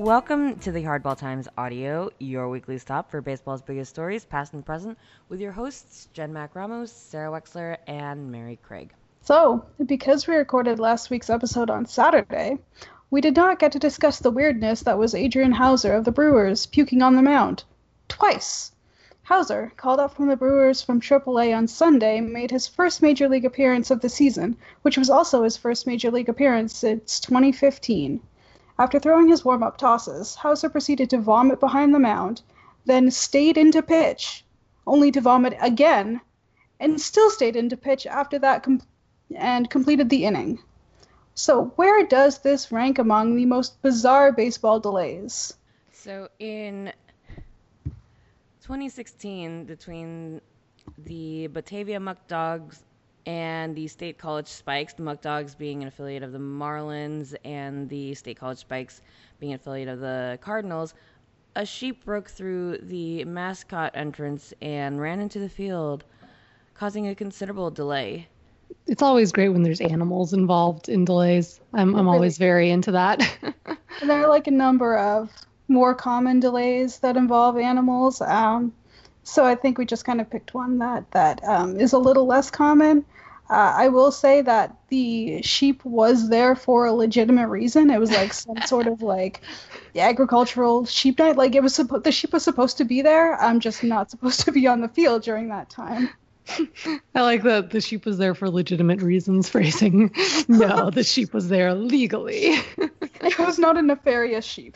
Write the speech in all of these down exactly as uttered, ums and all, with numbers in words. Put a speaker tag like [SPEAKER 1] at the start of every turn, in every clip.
[SPEAKER 1] Welcome to the Hardball Times Audio, your weekly stop for baseball's biggest stories, past and present, with your hosts Jen Mac Ramos, Sarah Wexler, and Mary Craig.
[SPEAKER 2] So, because we recorded last week's episode on Saturday, we did not get to discuss the weirdness that was Adrian Houser of the Brewers puking on the mound. Twice. Houser, called up from the Brewers from triple A on Sunday, made his first Major League appearance of the season, which was also his first Major League appearance since twenty fifteen. After throwing his warm-up tosses, Houser proceeded to vomit behind the mound, then stayed in to pitch, only to vomit again, and still stayed in to pitch after that com- and completed the inning. So where does this rank among the most bizarre baseball delays?
[SPEAKER 1] So in twenty sixteen, between the Batavia Muck Dogs and the State College Spikes, the Muck Dogs being an affiliate of the Marlins and the State College Spikes being an affiliate of the Cardinals, a sheep broke through the mascot entrance and ran into the field, causing a considerable delay.
[SPEAKER 3] It's always great when there's animals involved in delays. I'm I'm always very into that.
[SPEAKER 2] And there are like a number of more common delays that involve animals. Um, so I think we just kind of picked one that that um, is a little less common. Uh, I will say that the sheep was there for a legitimate reason. It was like some sort of like agricultural sheep night. Like it was supposed, the sheep was supposed to be there. I'm just not supposed to be on the field during that time.
[SPEAKER 3] I like that the sheep was there for legitimate reasons phrasing. No, the sheep was there legally.
[SPEAKER 2] It was not a nefarious sheep.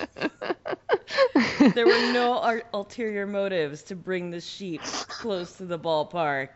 [SPEAKER 1] There were no ul- ulterior motives to bring the sheep close to the ballpark.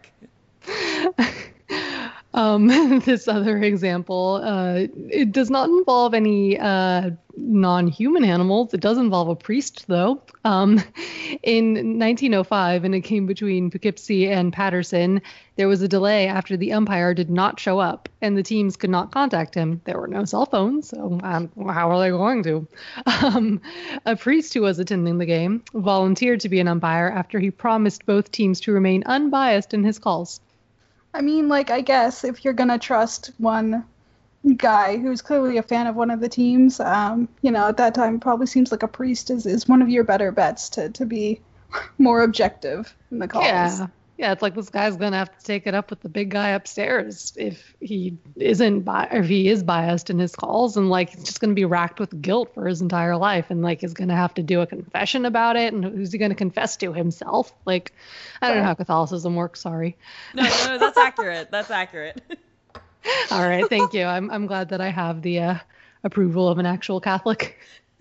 [SPEAKER 3] Um, this other example, uh, it does not involve any uh, non-human animals. It does involve a priest, though. Um, in nineteen oh five, in a game between Poughkeepsie and Patterson, there was a delay after the umpire did not show up, and the teams could not contact him. There were no cell phones, so um, how are they going to? Um, a priest who was attending the game volunteered to be an umpire after he promised both teams to remain unbiased in his calls.
[SPEAKER 2] I mean, like, I guess if you're going to trust one guy who's clearly a fan of one of the teams, um, you know, at that time it probably seems like a priest is, is one of your better bets to, to be more objective in the calls.
[SPEAKER 3] Yeah. Yeah, it's like this guy's going to have to take it up with the big guy upstairs if he isn't bi- or if he is biased in his calls, and like he's just going to be racked with guilt for his entire life, and like is going to have to do a confession about it, and who's he going to confess to, himself? Like, I don't know how Catholicism works, sorry.
[SPEAKER 1] No, no, that's accurate. That's accurate.
[SPEAKER 3] All right, thank you. I'm I'm glad that I have the uh, approval of an actual Catholic.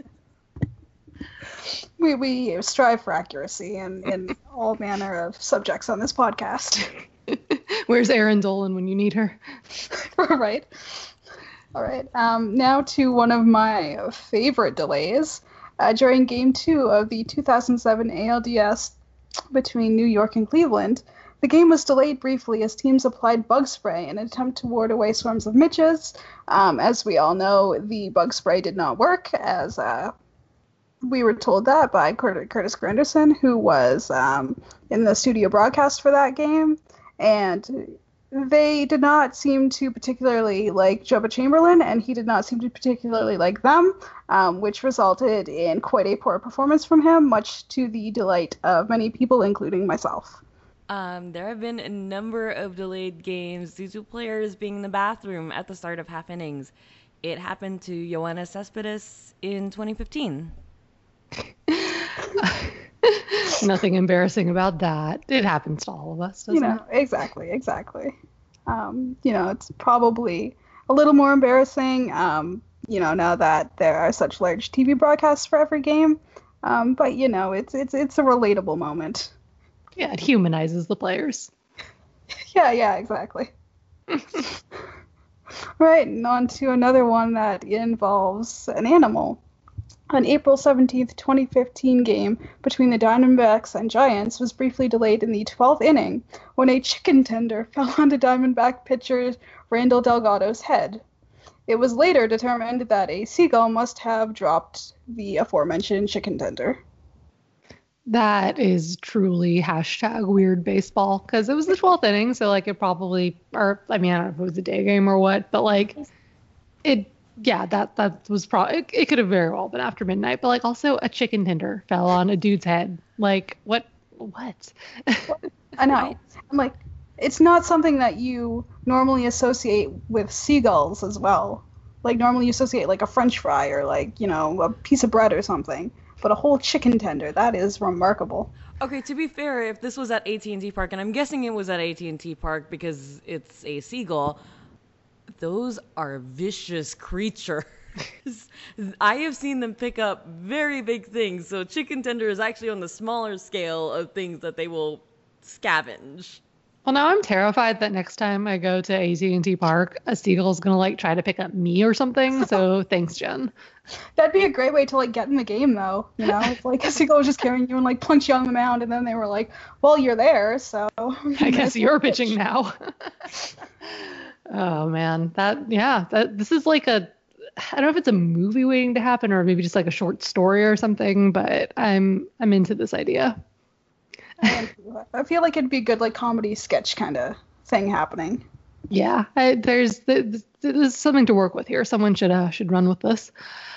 [SPEAKER 2] We we strive for accuracy in, in all manner of subjects on this podcast.
[SPEAKER 3] Where's Erin Dolan when you need her?
[SPEAKER 2] Right. All right. Um, now to one of my favorite delays. Uh, during Game two of the two thousand seven A L D S between New York and Cleveland, the game was delayed briefly as teams applied bug spray in an attempt to ward away swarms of midges. Um, as we all know, the bug spray did not work, as uh, we were told that by Curtis Granderson, who was um, in the studio broadcast for that game. And they did not seem to particularly like Joba Chamberlain, and he did not seem to particularly like them, um, which resulted in quite a poor performance from him, much to the delight of many people, including myself.
[SPEAKER 1] Um, there have been a number of delayed games due to players being in the bathroom at the start of half innings. It happened to Yoenis Cespedes in twenty fifteen.
[SPEAKER 3] Nothing embarrassing about that. It happens to all of us, doesn't
[SPEAKER 2] You know,
[SPEAKER 3] it?
[SPEAKER 2] exactly, exactly. Um, you know, it's probably a little more embarrassing, um, you know, now that there are such large T V broadcasts for every game. Um, but, you know, it's it's it's a relatable moment.
[SPEAKER 3] Yeah, it humanizes the players.
[SPEAKER 2] Yeah, yeah, exactly. Right, and on to another one that involves an animal. An April seventeenth, twenty fifteen game between the Diamondbacks and Giants was briefly delayed in the twelfth inning when a chicken tender fell onto Diamondback pitcher Randall Delgado's head. It was later determined that a seagull must have dropped the aforementioned chicken tender.
[SPEAKER 3] That is truly hashtag weird baseball, because it was the twelfth inning, so like it probably, or I mean, I don't know if it was a day game or what, but like it yeah, that that was probably it, it could have very well been after midnight, but like also a chicken tender fell on a dude's head. Like what what?
[SPEAKER 2] I know.
[SPEAKER 1] I
[SPEAKER 2] I'm like, it's not something that you normally associate with seagulls as well. Like normally you associate like a French fry or like, you know, a piece of bread or something. But a whole chicken tender, that is remarkable.
[SPEAKER 1] Okay, to be fair, if this was at A T and T Park, and I'm guessing it was at A T and T Park because it's a seagull, those are vicious creatures. I have seen them pick up very big things, so chicken tender is actually on the smaller scale of things that they will scavenge.
[SPEAKER 3] Well, now I'm terrified that next time I go to A T and T Park, a seagull's gonna like try to pick up me or something. So thanks, Jen.
[SPEAKER 2] That'd be a great way to like get in the game though, you know? If like a seagull was just carrying you and like punch you on the mound and then they were like, well, you're there, so
[SPEAKER 3] I guess you're pitching now. Oh man, that yeah, that this is like a I don't know if it's a movie waiting to happen or maybe just like a short story or something, but I'm I'm into this idea.
[SPEAKER 2] I feel like it'd be a good like comedy sketch kind of thing happening.
[SPEAKER 3] Yeah, I, there's there's there's something to work with here. Someone should uh, should run with this.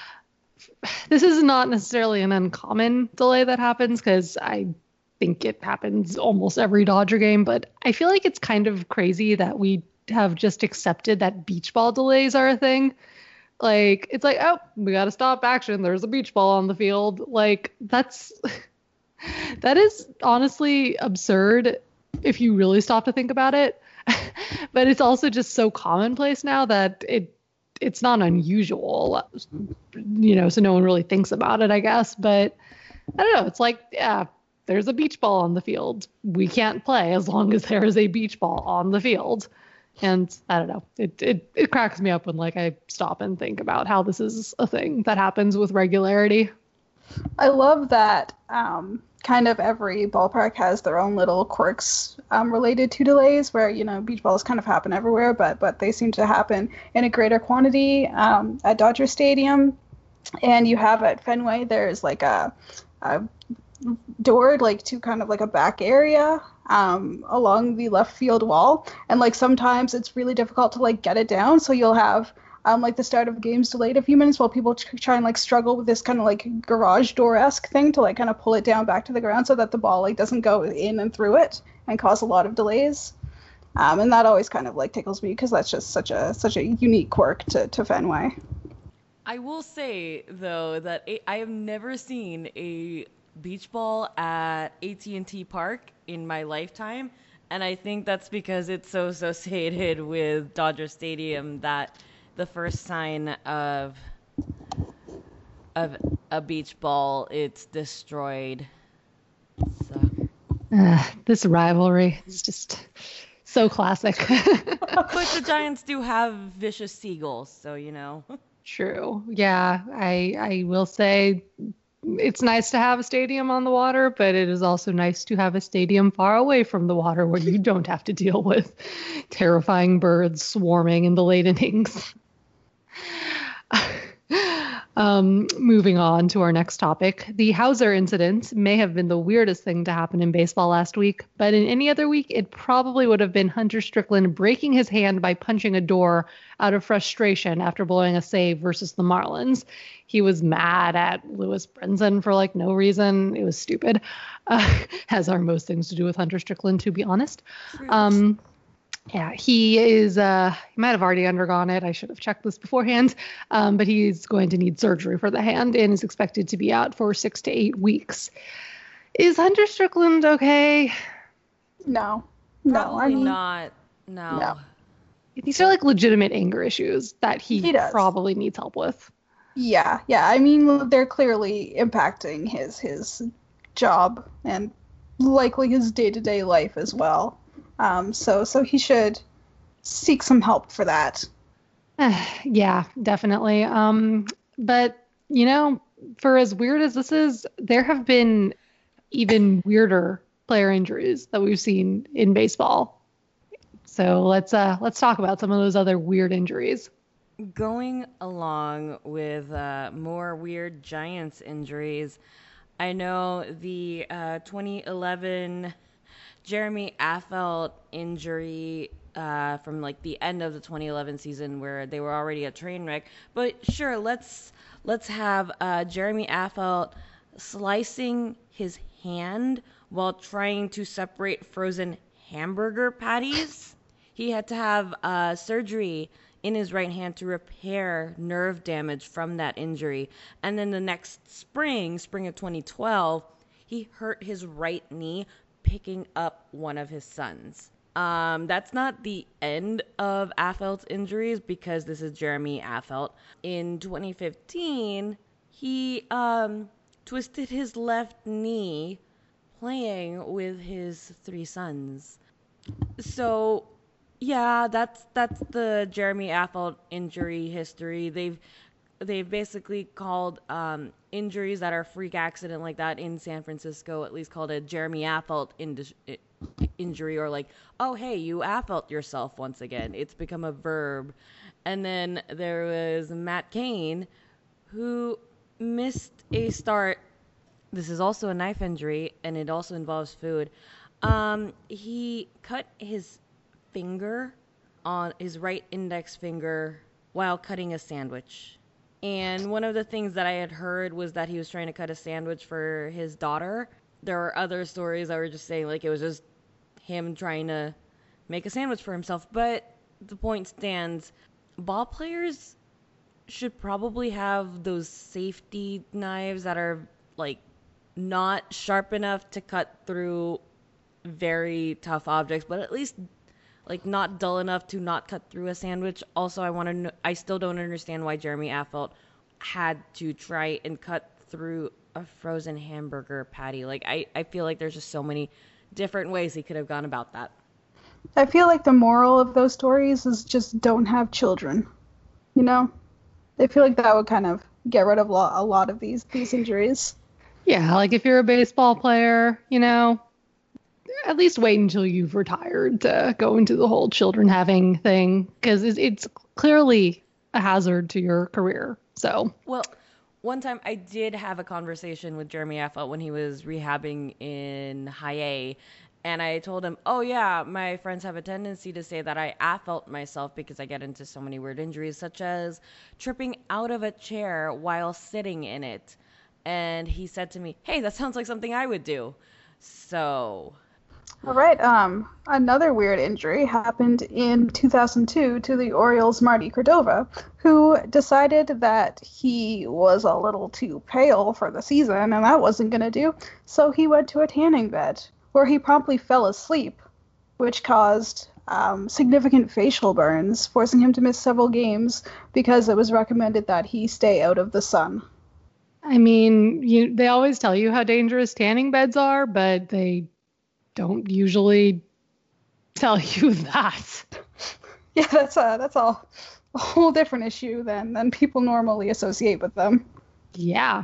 [SPEAKER 3] This is not necessarily an uncommon delay that happens because I think it happens almost every Dodger game, but I feel like it's kind of crazy that we have just accepted that beach ball delays are a thing. Like it's like, oh, we got to stop action. There's a beach ball on the field. Like that's that is honestly absurd if you really stop to think about it. But it's also just so commonplace now that it it's not unusual, you know, so no one really thinks about it, I guess. But I don't know. It's like, yeah, there's a beach ball on the field. We can't play as long as there is a beach ball on the field. And I don't know. It it it cracks me up when like I stop and think about how this is a thing that happens with regularity.
[SPEAKER 2] I love that um, kind of every ballpark has their own little quirks um, related to delays where, you know, beach balls kind of happen everywhere, but but they seem to happen in a greater quantity um, at Dodger Stadium. And you have at Fenway, there's like a, a door like to kind of like a back area um, along the left field wall. And like sometimes it's really difficult to like get it down. So you'll have Um, like the start of games delayed a few minutes while people try and like struggle with this kind of like garage door-esque thing to like kind of pull it down back to the ground so that the ball like doesn't go in and through it and cause a lot of delays. Um, and that always kind of like tickles me because that's just such a such a unique quirk to, to Fenway.
[SPEAKER 1] I will say though that a- I have never seen a beach ball at A T and T Park in my lifetime, and I think that's because it's so associated with Dodger Stadium that the first sign of of a beach ball, it's destroyed. So
[SPEAKER 3] Uh, this rivalry is just so classic.
[SPEAKER 1] but the Giants do have vicious seagulls, so you know.
[SPEAKER 3] True. Yeah, I I will say it's nice to have a stadium on the water, but it is also nice to have a stadium far away from the water where you don't have to deal with terrifying birds swarming in the late innings. Um, moving on to our next topic. The Hauser incident may have been the weirdest thing to happen in baseball last week, but in any other week, it probably would have been Hunter Strickland breaking his hand by punching a door out of frustration after blowing a save versus the Marlins. He was mad at Lewis Brinson for like no reason. It was stupid. Uh, has our most things to do with Hunter Strickland, to be honest. Um, Yeah, he is, uh, he might have already undergone it. I should have checked this beforehand. Um, but he's going to need surgery for the hand and is expected to be out for six to eight weeks. Is Hunter Strickland okay?
[SPEAKER 2] No. No,
[SPEAKER 1] Probably
[SPEAKER 2] I mean,
[SPEAKER 1] not. No.
[SPEAKER 2] no.
[SPEAKER 3] These are like legitimate anger issues that he,
[SPEAKER 2] He does.
[SPEAKER 3] probably needs help with.
[SPEAKER 2] Yeah, yeah. I mean, they're clearly impacting his his job and likely his day-to-day life as well. Um, so so he should seek some help for that.
[SPEAKER 3] Yeah, definitely. Um, but, you know, for as weird as this is, there have been even weirder player injuries that we've seen in baseball. So let's uh, let's talk about some of those other weird injuries.
[SPEAKER 1] Going along with uh, more weird Giants injuries, I know the uh, twenty eleven Jeremy Affeldt injury uh, from like the end of the twenty eleven season where they were already a train wreck. But sure, let's let's have uh, Jeremy Affeldt slicing his hand while trying to separate frozen hamburger patties. He had to have uh, surgery in his right hand to repair nerve damage from that injury. And then the next spring, spring of twenty twelve, he hurt his right knee picking up one of his sons. Um, that's not the end of Affeldt's injuries because this is Jeremy Affeldt. In twenty fifteen, he um, twisted his left knee playing with his three sons. So, yeah, that's that's the Jeremy Affeldt injury history. They've they've basically called um, injuries that are freak accident like that in San Francisco, at least called a Jeremy Affeldt in- injury, or like, oh hey, you Affeldt yourself once again. It's become a verb. And then there was Matt Cain, who missed a start. This is also a knife injury, and it also involves food. Um, he cut his finger on his right index finger while cutting a sandwich. And one of the things that I had heard was that he was trying to cut a sandwich for his daughter. There are other stories that were just saying like it was just him trying to make a sandwich for himself. But the point stands, ball players should probably have those safety knives that are like not sharp enough to cut through very tough objects, but at least like not dull enough to not cut through a sandwich. Also, I want to know, I still don't understand why Jeremy Affeldt had to try and cut through a frozen hamburger patty. Like I, I feel like there's just so many different ways he could have gone about that.
[SPEAKER 2] I feel like the moral of those stories is just don't have children. You know? I feel like that would kind of get rid of lo- a lot of these these injuries.
[SPEAKER 3] Yeah, like if you're a baseball player, you know, at least wait until you've retired to go into the whole children having thing, because it's, it's clearly a hazard to your career. So,
[SPEAKER 1] well, one time I did have a conversation with Jeremy Affeldt when he was rehabbing in high A, and I told him, oh yeah, my friends have a tendency to say that I Affeldt myself because I get into so many weird injuries, such as tripping out of a chair while sitting in it. And he said to me, hey, that sounds like something I would do. So...
[SPEAKER 2] All right. Um, another weird injury happened in two thousand two to the Orioles' Marty Cordova, who decided that he was a little too pale for the season, and that wasn't going to do. So he went to a tanning bed, where he promptly fell asleep, which caused um, significant facial burns, forcing him to miss several games because it was recommended that he stay out of the sun.
[SPEAKER 3] I mean, you, they always tell you how dangerous tanning beds are, but they don't usually tell you that.
[SPEAKER 2] Yeah, that's a that's a, a whole different issue than than people normally associate with them.
[SPEAKER 3] Yeah.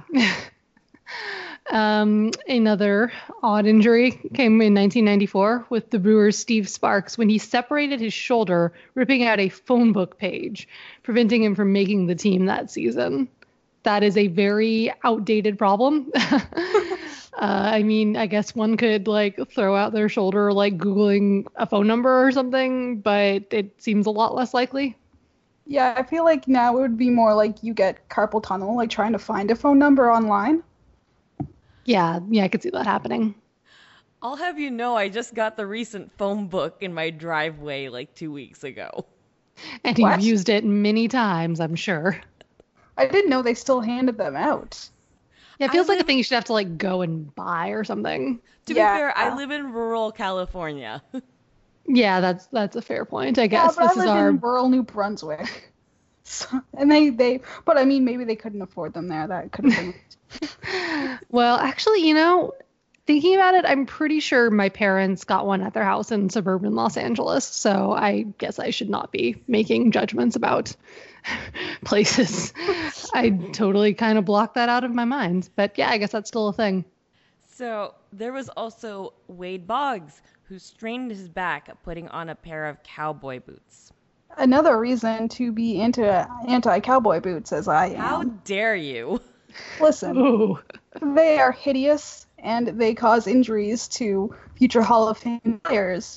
[SPEAKER 3] um, another odd injury came in nineteen ninety-four with the Brewers' Steve Sparks when he separated his shoulder, ripping out a phone book page, preventing him from making the team that season. That is a very outdated problem. Uh, I mean, I guess one could like throw out their shoulder, like Googling a phone number or something, but it seems a lot less likely.
[SPEAKER 2] Yeah, I feel like now it would be more like you get carpal tunnel, like trying to find a phone number online.
[SPEAKER 3] Yeah, yeah, I could see that happening.
[SPEAKER 1] I'll have you know, I just got the recent phone book in my driveway like two weeks ago.
[SPEAKER 3] And
[SPEAKER 2] What?
[SPEAKER 3] you've used it many times, I'm sure.
[SPEAKER 2] I didn't know they still handed them out.
[SPEAKER 3] Yeah, it feels
[SPEAKER 1] I
[SPEAKER 3] like
[SPEAKER 1] live-
[SPEAKER 3] a thing you should have to like go and buy or something.
[SPEAKER 1] To
[SPEAKER 2] Yeah.
[SPEAKER 1] be fair, I live in rural California.
[SPEAKER 3] Yeah, that's that's a fair point. I
[SPEAKER 2] Yeah,
[SPEAKER 3] guess
[SPEAKER 2] but
[SPEAKER 3] this
[SPEAKER 2] I
[SPEAKER 3] is
[SPEAKER 2] live
[SPEAKER 3] our
[SPEAKER 2] in rural New Brunswick. So, and they, they, but I mean, maybe they couldn't afford them there. That could have been.
[SPEAKER 3] Well, actually, you know, thinking about it, I'm pretty sure my parents got one at their house in suburban Los Angeles. So I guess I should not be making judgments about places. I totally kind of blocked that out of my mind. But yeah, I guess that's still a thing.
[SPEAKER 1] So there was also Wade Boggs, who strained his back putting on a pair of cowboy boots.
[SPEAKER 2] Another reason to be into anti-cowboy boots, as I am.
[SPEAKER 1] How dare you?
[SPEAKER 2] Listen,
[SPEAKER 3] Ooh.
[SPEAKER 2] they are hideous and they cause injuries to future Hall of Fame players.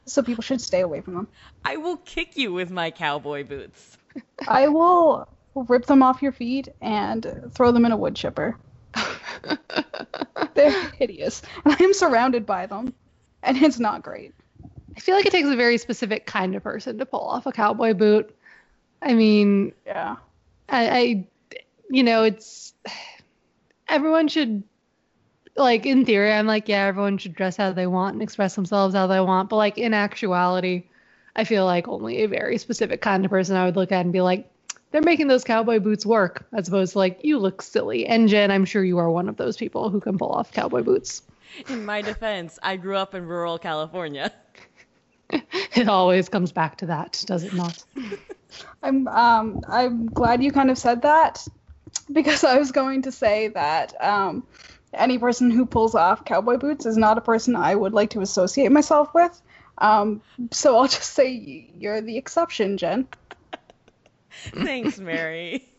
[SPEAKER 2] so people should stay away from them.
[SPEAKER 1] I will kick you with my cowboy boots.
[SPEAKER 2] I will rip them off your feet and throw them in a wood chipper. They're hideous. And I am surrounded by them, and it's not great.
[SPEAKER 3] I feel like it takes a very specific kind of person to pull off a cowboy boot. I mean,
[SPEAKER 2] Yeah.
[SPEAKER 3] I, I you know, it's everyone should, like, in theory, I'm like, yeah, everyone should dress how they want and express themselves how they want. But, like, in actuality, I feel like only a very specific kind of person I would look at and be like, they're making those cowboy boots work, as opposed to, like, you look silly. And Jen, I'm sure you are one of those people who can pull off cowboy boots.
[SPEAKER 1] In my defense, I grew up in rural California.
[SPEAKER 3] It always comes back to that, does it not?
[SPEAKER 2] I'm um I'm glad you kind of said that, because I was going to say that um any person who pulls off cowboy boots is not a person I would like to associate myself with. Um, so I'll just say you're the exception, Jen.
[SPEAKER 1] Thanks, Mary.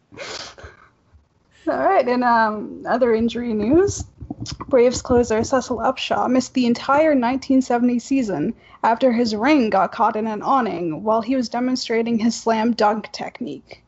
[SPEAKER 2] All right, in um, other injury news, Braves closer Cecil Upshaw missed the entire nineteen seventy season after his ring got caught in an awning while he was demonstrating his slam dunk technique.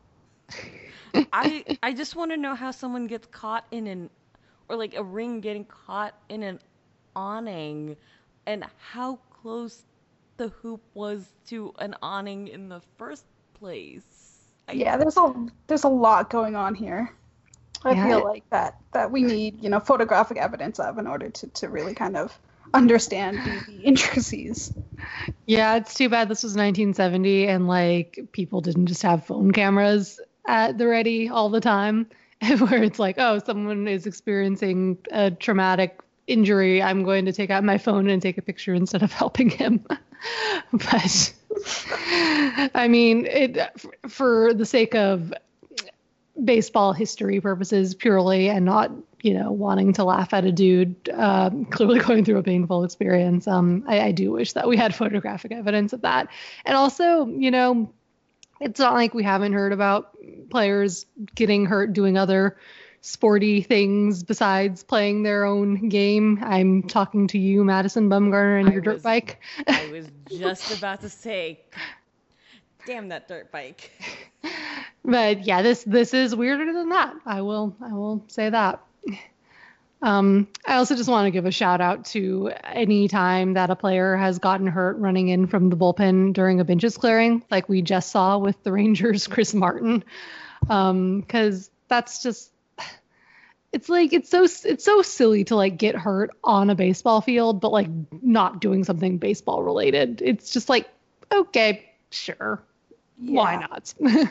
[SPEAKER 1] I I just want to know how someone gets caught in an, or like a ring getting caught in an awning, and how close the hoop was to an awning in the first place. I,
[SPEAKER 2] Yeah, there's a there's a lot going on here. I
[SPEAKER 3] Yeah.
[SPEAKER 2] feel like that that we need, you know, photographic evidence of in order to, to really kind of understand the, the intricacies.
[SPEAKER 3] Yeah, it's too bad this was nineteen seventy and, like, people didn't just have phone cameras at the ready all the time, where it's like, oh, someone is experiencing a traumatic injury, I'm going to take out my phone and take a picture instead of helping him. But I mean, it for the sake of baseball history purposes purely, and not, you know, wanting to laugh at a dude uh, clearly going through a painful experience, um, I, I do wish that we had photographic evidence of that. And also, you know, it's not like we haven't heard about players getting hurt doing other sporty things besides playing their own game. I'm talking to you, Madison Bumgarner, and
[SPEAKER 1] I
[SPEAKER 3] your dirt
[SPEAKER 1] was-
[SPEAKER 3] bike.
[SPEAKER 1] I was just about to say, damn that dirt bike.
[SPEAKER 3] But yeah, this this is weirder than that. I will I will say that. Um, I also just want to give a shout out to any time that a player has gotten hurt running in from the bullpen during a benches clearing, like we just saw with the Rangers' Chris Martin, because that's just, it's like it's so it's so silly to like get hurt on a baseball field, but like not doing something baseball related. It's just like, okay, sure, why not?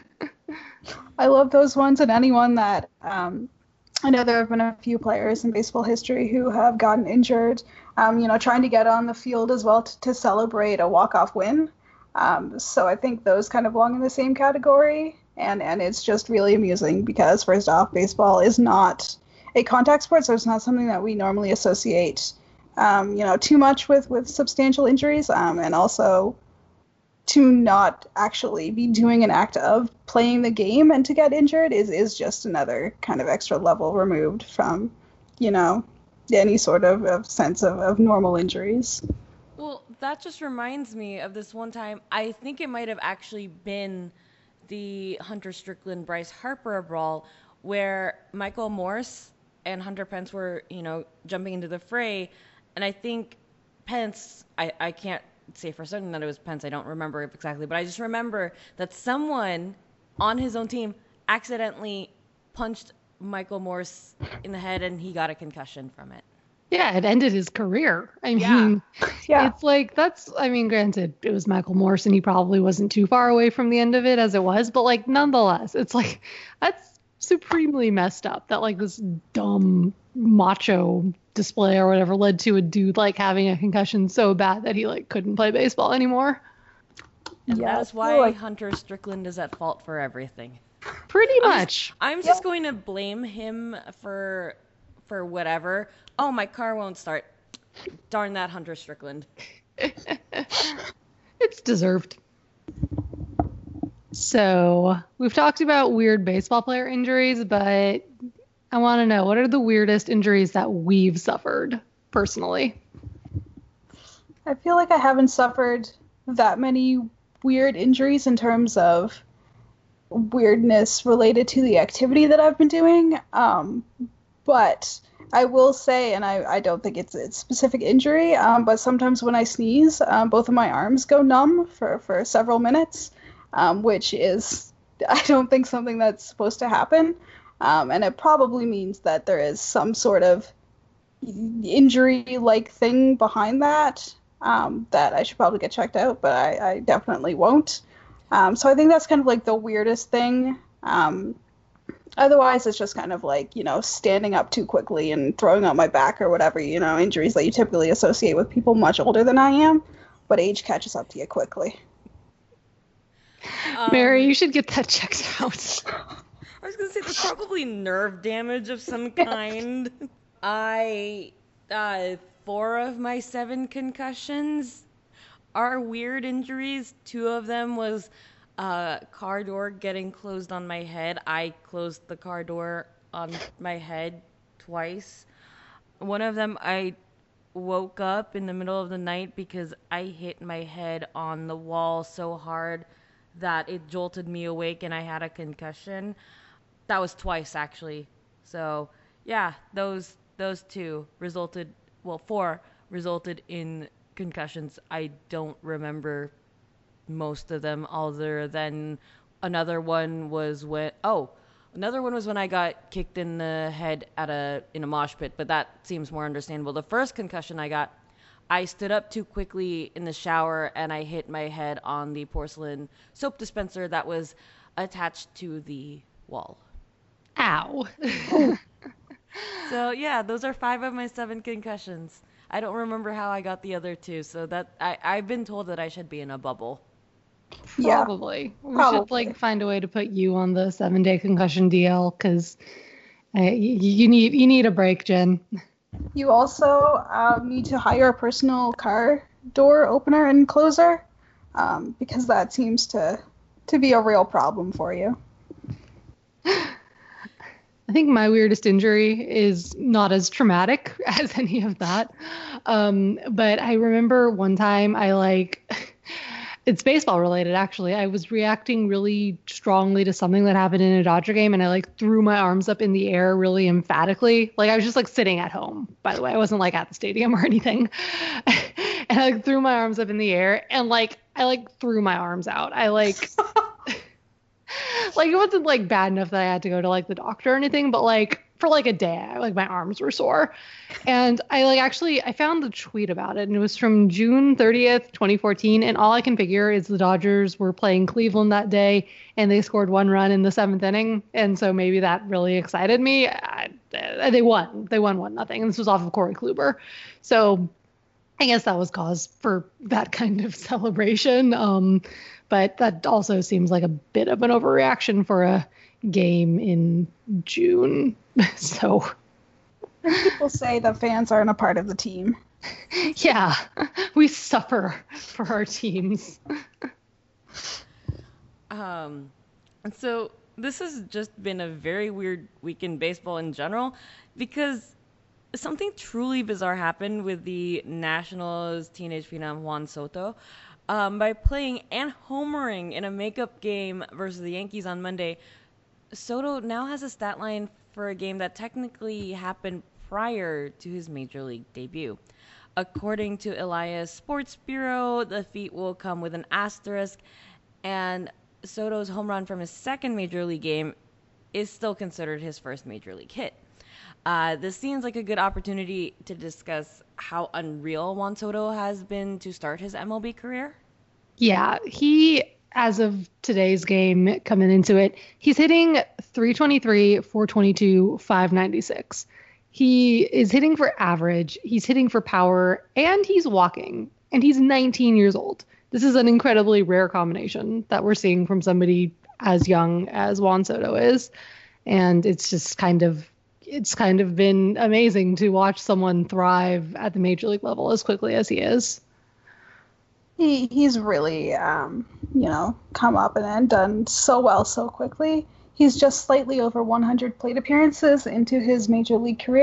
[SPEAKER 2] I love those ones, and anyone that um, I know there have been a few players in baseball history who have gotten injured, um, you know, trying to get on the field as well to, to celebrate a walk-off win. Um, so I think those kind of belong in the same category, and, and it's just really amusing because, first off, baseball is not a contact sport, so it's not something that we normally associate, um, you know, too much with, with substantial injuries, um, and also to not actually be doing an act of playing the game and to get injured is, is just another kind of extra level removed from, you know, any sort of, of sense of, of normal injuries.
[SPEAKER 1] Well, that just reminds me of this one time. I think it might have actually been the Hunter Strickland Bryce Harper brawl, where Michael Morse and Hunter Pence were, you know, jumping into the fray, and I think Pence, I, I can't say for certain that it was Pence, I don't remember exactly, but I just remember that someone on his own team accidentally punched Michael Morse in the head and he got a concussion from it.
[SPEAKER 3] Yeah, it ended his career. I
[SPEAKER 1] Yeah.
[SPEAKER 3] mean,
[SPEAKER 2] Yeah.
[SPEAKER 3] it's like, that's, I mean, granted, it was Michael Morse and he probably wasn't too far away from the end of it as it was, but like, nonetheless, it's like, that's supremely messed up that like this dumb macho display or whatever led to a dude like having a concussion so bad that he like couldn't play baseball anymore.
[SPEAKER 1] And
[SPEAKER 2] Yeah, I
[SPEAKER 1] that's
[SPEAKER 2] feel
[SPEAKER 1] why
[SPEAKER 2] like-
[SPEAKER 1] Hunter Strickland is at fault for everything.
[SPEAKER 3] Pretty
[SPEAKER 1] I'm
[SPEAKER 3] much.
[SPEAKER 1] just, I'm just going to blame him for for whatever. Oh, my car won't start. Darn that Hunter Strickland.
[SPEAKER 3] It's deserved. So we've talked about weird baseball player injuries, but I want to know, what are the weirdest injuries that we've suffered personally?
[SPEAKER 2] I feel like I haven't suffered that many weird injuries in terms of weirdness related to the activity that I've been doing. Um, but I will say, and I, I don't think it's a specific injury, um, but sometimes when I sneeze, um, both of my arms go numb for, for several minutes, um, which is, I don't think, something that's supposed to happen. Um, and it probably means that there is some sort of injury-like thing behind that um, that I should probably get checked out, but I, I definitely won't. Um, so I think that's kind of like the weirdest thing. Um, otherwise, it's just kind of like, you know, standing up too quickly and throwing out my back or whatever, you know, injuries that you typically associate with people much older than I am, but age catches up to you quickly.
[SPEAKER 3] Um, Mary, you should get that checked out.
[SPEAKER 1] I was going to say, it's probably nerve damage of some kind. I, uh, four of my seven concussions are weird injuries. Two of them was uh, car door getting closed on my head. I closed the car door on my head twice. One of them, I woke up in the middle of the night because I hit my head on the wall so hard that it jolted me awake and I had a concussion. That was twice, actually. So, yeah, those those two resulted, well, four resulted in concussions. I don't remember most of them, other than another one was when, oh, another one was when I got kicked in the head at a in a mosh pit, but that seems more understandable. The first concussion I got, I stood up too quickly in the shower and I hit my head on the porcelain soap dispenser that was attached to the wall.
[SPEAKER 3] Ow.
[SPEAKER 1] So yeah, those are five of my seven concussions. I don't remember how I got the other two, so that I, I've been told that I should be in a bubble.
[SPEAKER 2] Yeah,
[SPEAKER 3] probably. We
[SPEAKER 2] probably.
[SPEAKER 3] should like find a way to put you on the seven day concussion D L because uh, you, you need you need a break, Jen.
[SPEAKER 2] You also um, need to hire a personal car door opener and closer um, because that seems to to be a real problem for you.
[SPEAKER 3] I think my weirdest injury is not as traumatic as any of that. Um, but I remember one time I like, it's baseball related actually. I was reacting really strongly to something that happened in a Dodger game and I like threw my arms up in the air really emphatically. Like I was just like sitting at home, by the way. I wasn't like at the stadium or anything. And I like threw my arms up in the air and like, I like threw my arms out. I like... Like, it wasn't, like, bad enough that I had to go to, like, the doctor or anything, but, like, for, like, a day, like, my arms were sore. And I, like, actually, I found the tweet about it, and it was from June thirtieth, twenty fourteen, and all I can figure is the Dodgers were playing Cleveland that day, and they scored one run in the seventh inning, and so maybe that really excited me. I, they won. They won one nothing, and this was off of Corey Kluber. So I guess that was cause for that kind of celebration. Um, but that also seems like a bit of an overreaction for a game in June. So
[SPEAKER 2] people say the fans aren't a part of the team.
[SPEAKER 3] Yeah, we suffer for our teams.
[SPEAKER 1] Um, and so this has just been a very weird week in baseball in general because something truly bizarre happened with the Nationals teenage phenom Juan Soto. Um, by playing and homering in a makeup game versus the Yankees on Monday, Soto now has a stat line for a game that technically happened prior to his major league debut. According to Elias Sports Bureau, the feat will come with an asterisk, and Soto's home run from his second major league game is still considered his first major league hit. Uh, this seems like a good opportunity to discuss how unreal Juan Soto has been to start his M L B career.
[SPEAKER 3] Yeah, he, as of today's game coming into it, he's hitting three twenty-three, four twenty-two, five ninety-six. He is hitting for average, he's hitting for power, and he's walking, and he's nineteen years old. This is an incredibly rare combination that we're seeing from somebody as young as Juan Soto is, and it's just kind of It's kind of been amazing to watch someone thrive at the major league level as quickly as he is.
[SPEAKER 2] He he's really, um, you know, come up and, and done so well so quickly. He's just slightly over one hundred plate appearances into his major league career,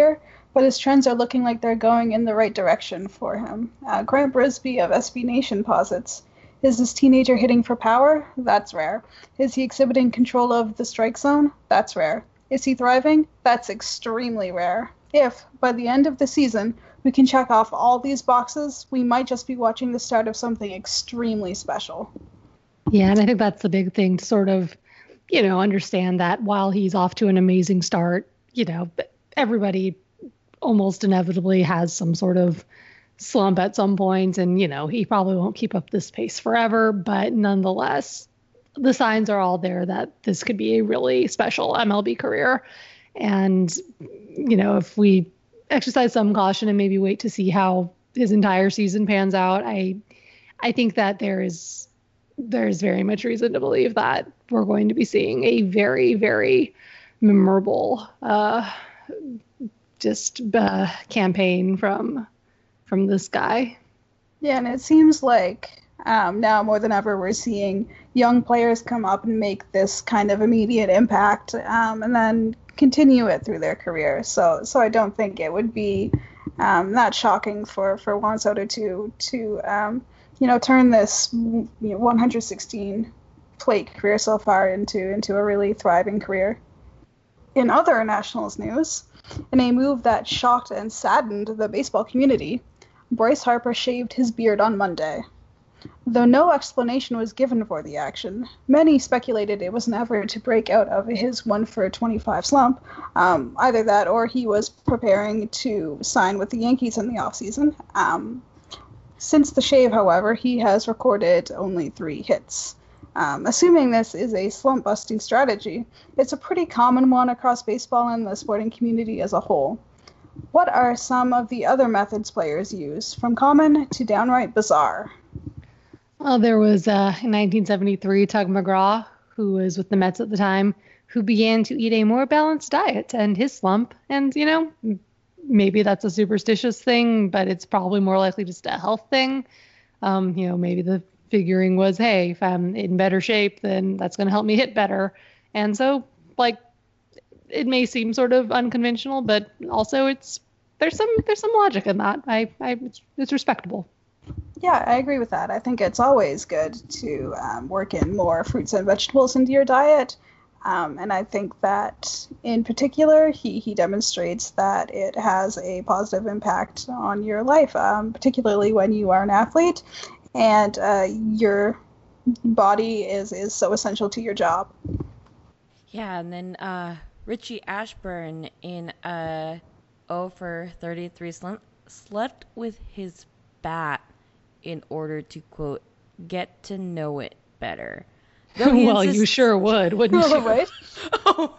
[SPEAKER 2] but his trends are looking like they're going in the right direction for him. Uh, Grant Brisbee of S B Nation posits, is this teenager hitting for power? That's rare. Is he exhibiting control of the strike zone? That's rare. Is he thriving? That's extremely rare. If, by the end of the season, we can check off all these boxes, we might just be watching the start of something extremely special.
[SPEAKER 3] Yeah, and I think that's the big thing to sort of, you know, understand that while he's off to an amazing start, you know, everybody almost inevitably has some sort of slump at some point, and, you know, he probably won't keep up this pace forever, but nonetheless, the signs are all there that this could be a really special M L B career. And, you know, if we exercise some caution and maybe wait to see how his entire season pans out, I I think that there is there's very much reason to believe that we're going to be seeing a very, very memorable uh, just uh, campaign from from this guy.
[SPEAKER 2] Yeah, and it seems like um, now more than ever we're seeing young players come up and make this kind of immediate impact, um, and then continue it through their career. So, so I don't think it would be um, that shocking for for Juan Soto to to um, you know turn this you know, one hundred sixteen plate career so far into into a really thriving career. In other Nationals news, in a move that shocked and saddened the baseball community, Bryce Harper shaved his beard on Monday. Though no explanation was given for the action, many speculated it was an effort to break out of his one for twenty-five slump, um, either that or he was preparing to sign with the Yankees in the offseason. Um, since the shave, however, he has recorded only three hits. Um, assuming this is a slump-busting strategy, it's a pretty common one across baseball and the sporting community as a whole. What are some of the other methods players use, from common to downright bizarre?
[SPEAKER 3] Well, there was uh, in nineteen seventy-three, Tug McGraw, who was with the Mets at the time, who began to eat a more balanced diet to end his slump. And, you know, maybe that's a superstitious thing, but it's probably more likely just a health thing. Um, you know, maybe the figuring was, hey, if I'm in better shape, then that's going to help me hit better. And so, like, it may seem sort of unconventional, but also it's there's some there's some logic in that. I, I it's, it's respectable.
[SPEAKER 2] Yeah, I agree with that. I think it's always good to um, work in more fruits and vegetables into your diet. Um, and I think that in particular, he, he demonstrates that it has a positive impact on your life, um, particularly when you are an athlete and uh, your body is, is so essential to your job.
[SPEAKER 1] Yeah, and then uh, Richie Ashburn in a oh for thirty-three slump slept with his bat in order to, quote, get to know it better.
[SPEAKER 3] Well, insists- you sure would, wouldn't you?
[SPEAKER 2] Right?
[SPEAKER 1] Oh.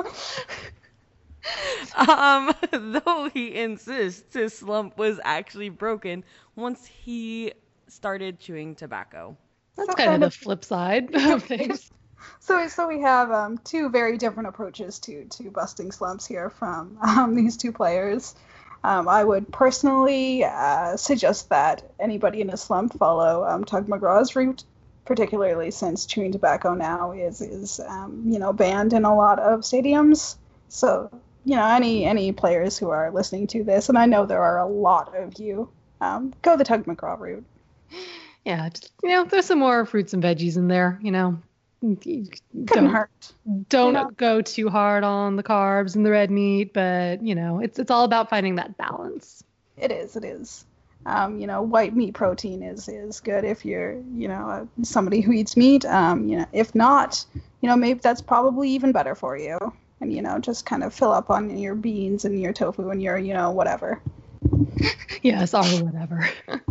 [SPEAKER 1] um, though he insists his slump was actually broken once he started chewing tobacco.
[SPEAKER 3] That's so kind, kind of the flip side of things.
[SPEAKER 2] So, so we have um, two very different approaches to, to busting slumps here from um, these two players. Um, I would personally uh, suggest that anybody in a slump follow um, Tug McGraw's route, particularly since chewing tobacco now is, is um, you know, banned in a lot of stadiums. So, you know, any any players who are listening to this, and I know there are a lot of you, um, go the Tug McGraw route.
[SPEAKER 3] Yeah, just, you know, there's some more fruits and veggies in there, you know.
[SPEAKER 2] Couldn't
[SPEAKER 3] don't,
[SPEAKER 2] hurt.
[SPEAKER 3] Don't
[SPEAKER 2] you know?
[SPEAKER 3] go too hard on the carbs and the red meat, but, you know, it's it's all about finding that balance.
[SPEAKER 2] It is, it is. Um, you know, white meat protein is, is good if you're, you know, uh, somebody who eats meat. Um, you know, if not, you know, maybe that's probably even better for you. And, you know, just kind of fill up on your beans and your tofu and your, you know, whatever.
[SPEAKER 3] Yes, or whatever.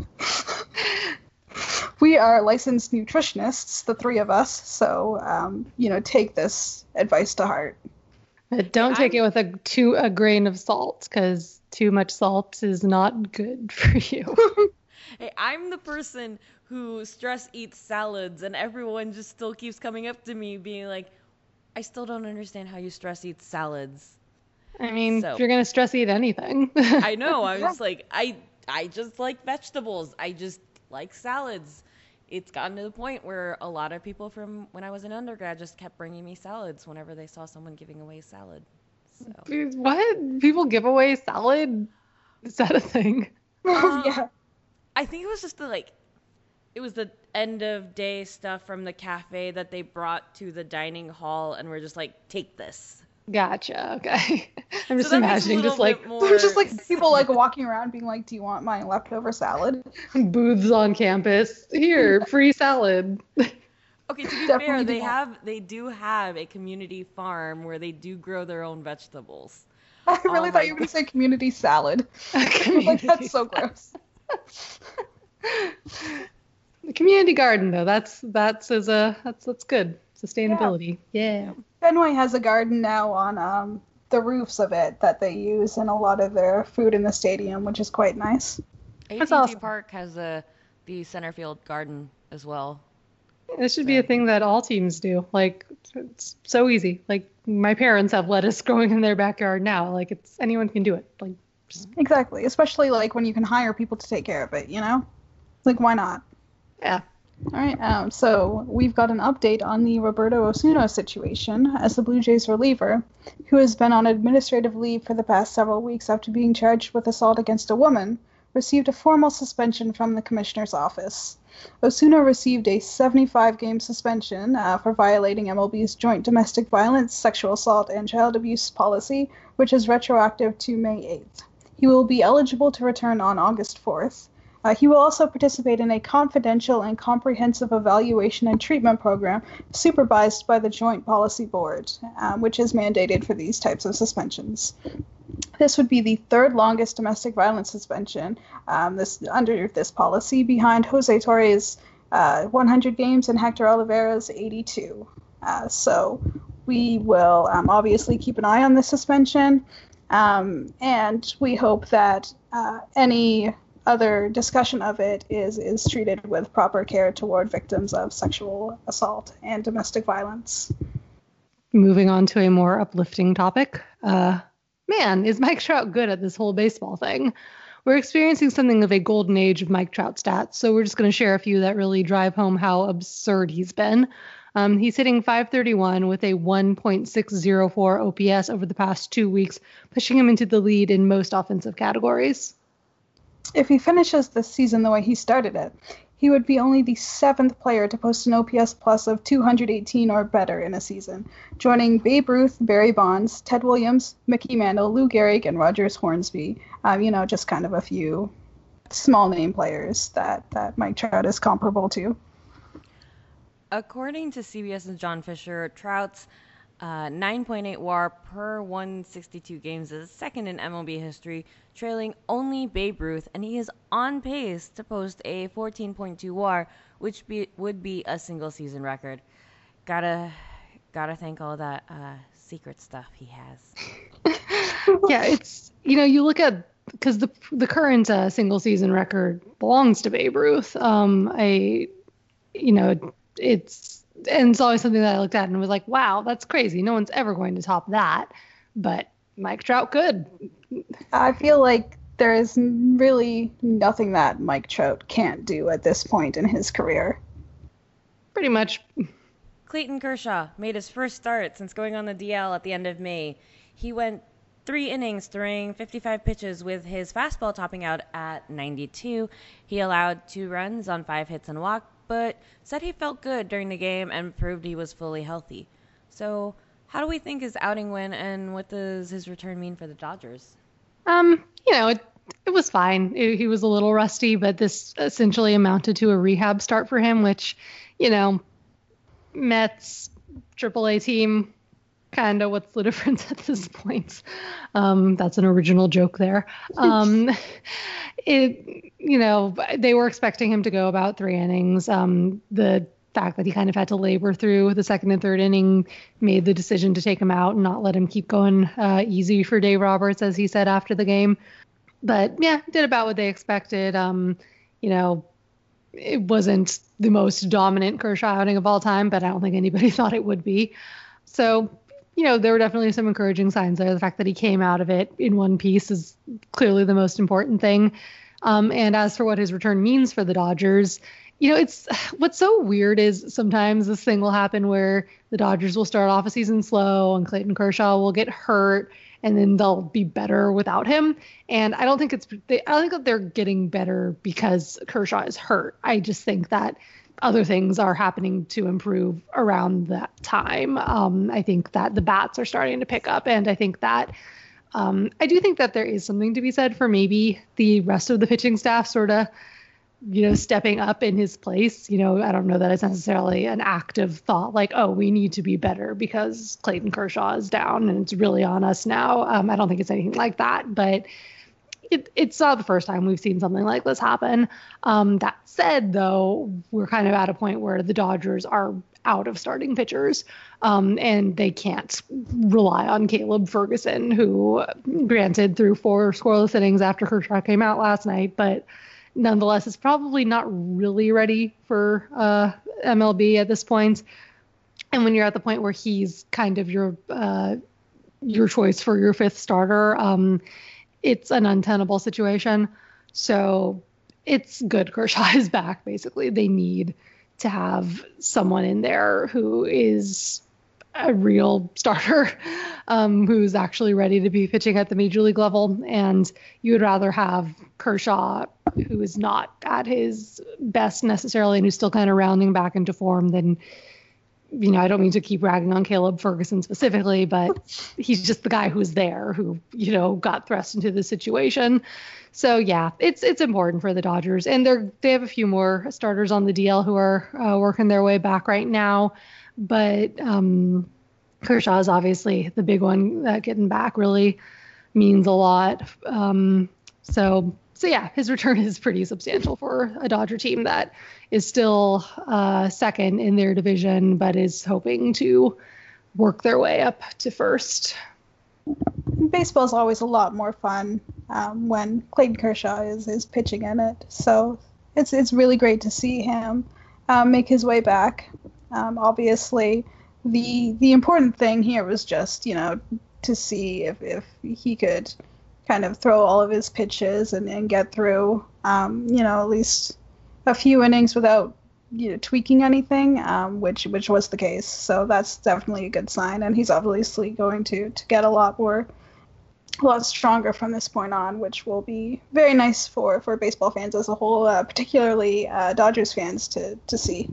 [SPEAKER 2] We are licensed nutritionists, the three of us, so, um, you know, take this advice to heart.
[SPEAKER 3] But don't take I'm... it with a, too, a grain of salt, because too much salt is not good for you.
[SPEAKER 1] Hey, I'm the person who stress eats salads, and everyone just still keeps coming up to me being like, I still don't understand how you stress eat salads.
[SPEAKER 3] I mean,
[SPEAKER 1] so,
[SPEAKER 3] if you're going to stress eat anything.
[SPEAKER 1] I know. I was like, I, I just like vegetables. I just like salads. It's gotten to the point where a lot of people from when I was an undergrad just kept bringing me salads whenever they saw someone giving away salad. So.
[SPEAKER 3] What? People give away salad? Is that a thing?
[SPEAKER 1] Um,
[SPEAKER 2] Yeah.
[SPEAKER 1] I think it was just the like, it was the end of day stuff from the cafe that they brought to the dining hall, and we're just like, take this.
[SPEAKER 3] Gotcha. Okay. I'm just
[SPEAKER 1] So that makes a
[SPEAKER 3] imagining
[SPEAKER 1] little
[SPEAKER 3] just like
[SPEAKER 1] bit more.
[SPEAKER 2] Just like people like walking around being like, "Do you want my leftover salad?"
[SPEAKER 3] booths on campus. Here, free salad.
[SPEAKER 1] Okay, to be
[SPEAKER 2] Definitely
[SPEAKER 1] fair,
[SPEAKER 2] do
[SPEAKER 1] they
[SPEAKER 2] not.
[SPEAKER 1] have they do have a community farm where they do grow their own vegetables.
[SPEAKER 2] I really
[SPEAKER 1] Oh
[SPEAKER 2] thought
[SPEAKER 1] my
[SPEAKER 2] you were going to say community salad. Like,
[SPEAKER 3] Community
[SPEAKER 2] that's so gross.
[SPEAKER 3] The community garden, though, that's that's is a that's that's good. Sustainability. Yeah.
[SPEAKER 2] Fenway has a garden now on um, the roofs of it that they use in a lot of their food in the stadium, which is quite nice.
[SPEAKER 1] A T and
[SPEAKER 3] That's
[SPEAKER 1] T
[SPEAKER 3] awesome.
[SPEAKER 1] Park has a the center field garden as well.
[SPEAKER 3] This should be a thing that all teams do. Like, it's so easy. Like, my parents have lettuce growing in their backyard now. Like, it's anyone can do it. Like, just,
[SPEAKER 2] Exactly, especially like when you can hire people to take care of it, you know? Like, why not?
[SPEAKER 3] yeah.
[SPEAKER 2] All right, um, so we've got an update on the Roberto Osuna situation as the Blue Jays reliever, who has been on administrative leave for the past several weeks after being charged with assault against a woman, received a formal suspension from the commissioner's office. Osuna received a seventy-five game suspension uh, for violating M L B's joint domestic violence, sexual assault, and child abuse policy, which is retroactive to May eighth. He will be eligible to return on August fourth. Uh, he will also participate in a confidential and comprehensive evaluation and treatment program supervised by the Joint Policy Board, um, which is mandated for these types of suspensions. This would be the third longest domestic violence suspension um, this, under this policy, behind Jose Torres' uh, one hundred games and Hector Oliveira's eighty-two. Uh, so we will um, obviously keep an eye on this suspension, um, and we hope that uh, any other discussion of it is is treated with proper care toward victims of sexual assault and domestic violence.
[SPEAKER 3] Moving on to a more uplifting topic. Uh, man, is Mike Trout good at this whole baseball thing? We're experiencing something of a golden age of Mike Trout stats, so we're just going to share a few that really drive home how absurd he's been. Um, he's hitting five thirty-one with a one point six oh four O P S over the past two weeks, pushing him into the lead in most offensive categories.
[SPEAKER 2] If he finishes this season the way he started it, he would be only the seventh player to post an O P S plus of two hundred eighteen or better in a season, joining Babe Ruth, Barry Bonds, Ted Williams, Mickey Mantle, Lou Gehrig, and Rogers Hornsby. Um, you know, just kind of a few small name players that, that Mike Trout is comparable to.
[SPEAKER 1] According to CBS's John Fisher, Trout's uh, nine point eight W A R per one hundred sixty-two games is second in M L B history, trailing only Babe Ruth, and he is on pace to post a fourteen point two W A R, which be, would be a single season record. Gotta, gotta thank all that uh, secret stuff he has.
[SPEAKER 3] Yeah, it's, you know, you look at, because the the current uh, single season record belongs to Babe Ruth. Um, I, you know, it's, and it's always something that I looked at and was like, wow, that's crazy. No one's ever going to top that. But Mike Trout could.
[SPEAKER 2] I feel like there is really nothing that Mike Trout can't do at this point in his career.
[SPEAKER 3] Pretty much.
[SPEAKER 1] Clayton Kershaw made his first start since going on the D L at the end of May. He went three innings throwing fifty-five pitches with his fastball topping out at ninety-two. He allowed two runs on five hits and a walk, but said he felt good during the game and proved he was fully healthy. So how do we think his outing went, and what does his return mean for the Dodgers?
[SPEAKER 3] Um, you know, it, it was fine. It, he was a little rusty, but this essentially amounted to a rehab start for him, which, you know, Mets, triple A team, kind of what's the difference at this point? Um, that's an original joke there. Um, it, you know, they were expecting him to go about three innings. Um, the fact that he kind of had to labor through the second and third inning made the decision to take him out and not let him keep going uh, easy for Dave Roberts, as he said after the game. But yeah, did about what they expected. Um, you know, it wasn't the most dominant Kershaw outing of all time, but I don't think anybody thought it would be. So, you know, there were definitely some encouraging signs there. The fact that he came out of it in one piece is clearly the most important thing. Um, and as for what his return means for the Dodgers, you know, it's what's so weird is sometimes this thing will happen where the Dodgers will start off a season slow and Clayton Kershaw will get hurt and then they'll be better without him. And I don't think it's they, I don't think that they're getting better because Kershaw is hurt. I just think that other things are happening to improve around that time. Um, I think that the bats are starting to pick up, and I think that um, I do think that there is something to be said for maybe the rest of the pitching staff sort of, you know, stepping up in his place. You know, I don't know that it's necessarily an active thought like, oh, we need to be better because Clayton Kershaw is down and it's really on us now. Um, I don't think it's anything like that, but it, it's not the first time we've seen something like this happen. Um, that said, though, we're kind of at a point where the Dodgers are out of starting pitchers, um, and they can't rely on Caleb Ferguson, who, granted, threw four scoreless innings after Kershaw came out last night, but nonetheless, is probably not really ready for uh, M L B at this point. And when you're at the point where he's kind of your uh, your choice for your fifth starter, um, it's an untenable situation. So it's good Kershaw is back, basically. They need to have someone in there who is a real starter, um, who's actually ready to be pitching at the major league level. And you would rather have Kershaw, who is not at his best necessarily and who's still kind of rounding back into form, than, you know, I don't mean to keep ragging on Caleb Ferguson specifically, but he's just the guy who's there, who, you know, got thrust into the situation. So yeah, it's it's important for the Dodgers, and they're they have a few more starters on the D L who are uh, working their way back right now. But um, Kershaw is obviously the big one. That getting back really means a lot. Um, so so yeah, his return is pretty substantial for a Dodger team that is still uh, second in their division, but is hoping to work their way up to first.
[SPEAKER 2] Baseball is always a lot more fun um, when Clayton Kershaw is, is pitching in it. So it's it's really great to see him um, make his way back. Um, obviously, the the important thing here was just, you know, to see if, if he could kind of throw all of his pitches and, and get through, um, you know, at least a few innings without, you know, tweaking anything, um, which which was the case. So that's definitely a good sign. And he's obviously going to, to get a lot more, a lot stronger from this point on, which will be very nice for, for baseball fans as a whole, uh, particularly uh, Dodgers fans to, to see.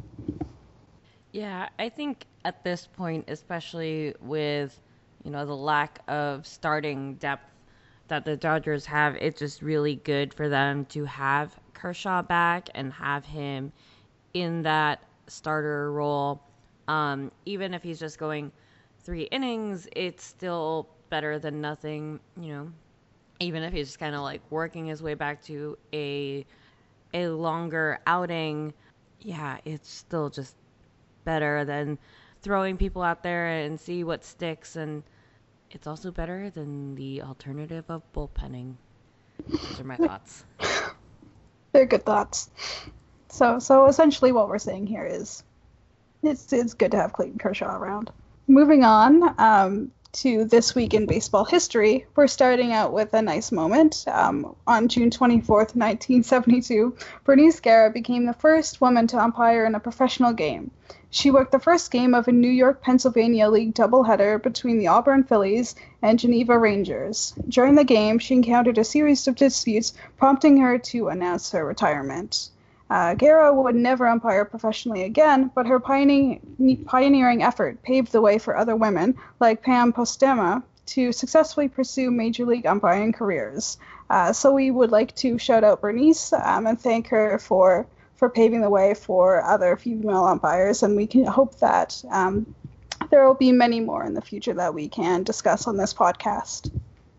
[SPEAKER 1] Yeah, I think at this point, especially with, you know, the lack of starting depth that the Dodgers have, it's just really good for them to have Kershaw back and have him in that starter role. Um, even if he's just going three innings, it's still better than nothing, you know, even if he's just kind of like working his way back to a a longer outing. Yeah, it's still just better than throwing people out there and see what sticks, and it's also better than the alternative of bullpenning. Those are my thoughts.
[SPEAKER 2] They're good thoughts. So so essentially what we're saying here is it's it's good to have Clayton Kershaw around. Moving on um, to this week in baseball history, we're starting out with a nice moment. Um, on June twenty-fourth, nineteen seventy-two, Bernice Guerra became the first woman to umpire in a professional game. She worked the first game of a New York-Pennsylvania League doubleheader between the Auburn Phillies and Geneva Rangers. During the game, she encountered a series of disputes, prompting her to announce her retirement. Uh, Guerra would never umpire professionally again, but her pioneering, pioneering effort paved the way for other women, like Pam Postema, to successfully pursue Major League umpiring careers. Uh, so we would like to shout out Bernice um, and thank her for for paving the way for other female umpires, and we can hope that um, there will be many more in the future that we can discuss on this podcast.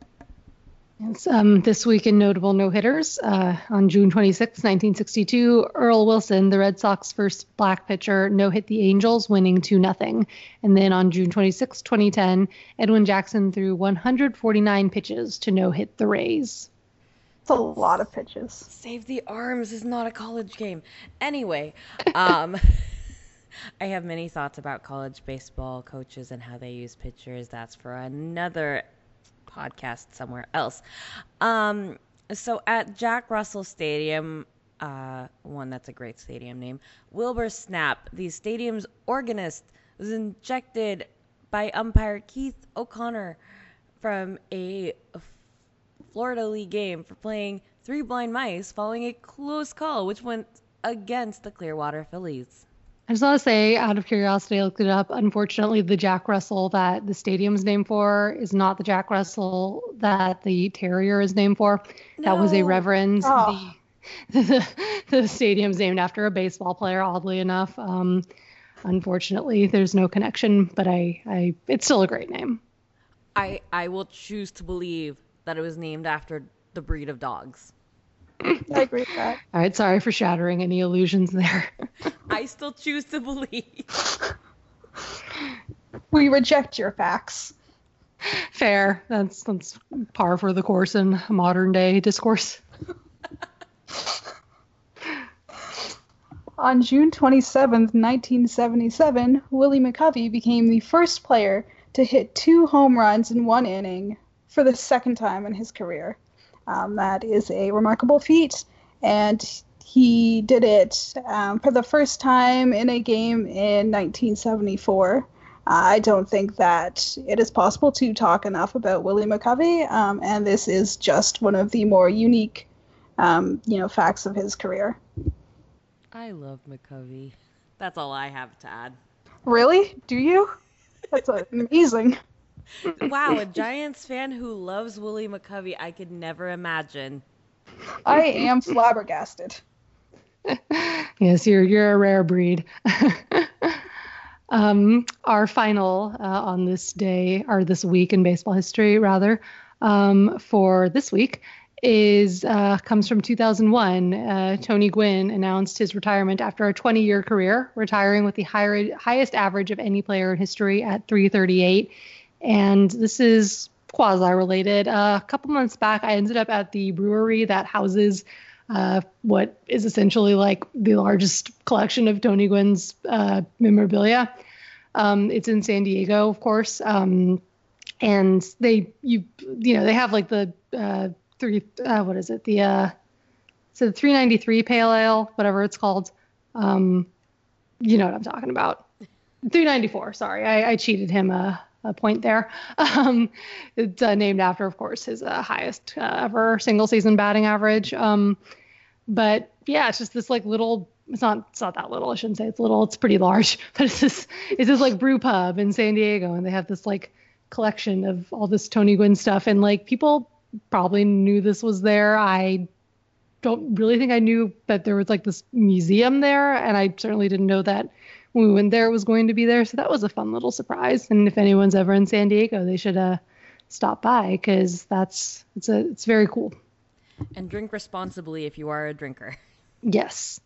[SPEAKER 3] Yes, um, this week in notable no-hitters, uh, on June twenty-sixth, nineteen sixty-two, Earl Wilson, the Red Sox first black pitcher, no-hit the Angels, winning two nothing. And then on June twenty-sixth, twenty ten, Edwin Jackson threw one hundred forty-nine pitches to no-hit the Rays.
[SPEAKER 2] It's a lot of pitches.
[SPEAKER 1] Save the Arms is not a college game. Anyway, um, I have many thoughts about college baseball coaches and how they use pitchers. That's for another podcast somewhere else. Um, so at Jack Russell Stadium, uh, one that's a great stadium name, Wilbur Snap, the stadium's organist, was injected by umpire Keith O'Connor from a Florida League game for playing three blind mice following a close call, which went against the Clearwater Phillies.
[SPEAKER 3] I just want to say, out of curiosity, I looked it up. Unfortunately, the Jack Russell that the stadium's named for is not the Jack Russell that the Terrier is named for.
[SPEAKER 1] No.
[SPEAKER 3] That was a Reverend.
[SPEAKER 2] Oh.
[SPEAKER 3] The, the, the stadium's named after a baseball player, oddly enough. Um, unfortunately, there's no connection, but I, I, it's still a great name.
[SPEAKER 1] I, I will choose to believe that it was named after the breed of dogs.
[SPEAKER 2] I agree with that.
[SPEAKER 3] All right, sorry for shattering any illusions there.
[SPEAKER 1] I still choose to believe.
[SPEAKER 2] We reject your facts.
[SPEAKER 3] Fair. That's that's par for the course in modern day discourse.
[SPEAKER 2] On June twenty-seventh, nineteen seventy-seven, Willie McCovey became the first player to hit two home runs in one inning for the second time in his career. Um, that is a remarkable feat, and he did it um, for the first time in a game in nineteen seventy-four. Uh, I don't think that it is possible to talk enough about Willie McCovey, um, and this is just one of the more unique, um, you know, facts of his career.
[SPEAKER 1] I love McCovey. That's all I have to add.
[SPEAKER 2] Really? Do you? That's amazing.
[SPEAKER 1] Wow, a Giants fan who loves Willie McCovey, I could never imagine.
[SPEAKER 2] I am flabbergasted.
[SPEAKER 3] Yes, you're you're a rare breed. um, our final uh, on this day, or this week in baseball history, rather, um, for this week is uh, comes from two thousand one. Uh, Tony Gwynn announced his retirement after a twenty-year career, retiring with the higher, highest average of any player in history at three thirty-eight. And this is quasi-related. Uh, a couple months back, I ended up at the brewery that houses uh, what is essentially like the largest collection of Tony Gwynn's uh, memorabilia. Um, it's in San Diego, of course. Um, and they, you, you know, they have like the uh, three, uh, what is it? The, uh, so the three ninety-three Pale Ale, whatever it's called. Um, you know what I'm talking about. three ninety-four, sorry. I, I cheated him a, a point there. Um, it's uh, named after, of course, his uh, highest uh, ever single season batting average. Um, but yeah, it's just this like little, it's not, it's not that little. I shouldn't say it's little. It's pretty large, but it's this, it's this like brew pub in San Diego. And they have this like collection of all this Tony Gwynn stuff. And like people probably knew this was there. I don't really think I knew that there was like this museum there. And I certainly didn't know that when we went there, it was going to be there. So that was a fun little surprise. And if anyone's ever in San Diego, they should uh, stop by because that's it's a it's very cool.
[SPEAKER 1] And drink responsibly if you are a drinker.
[SPEAKER 3] Yes.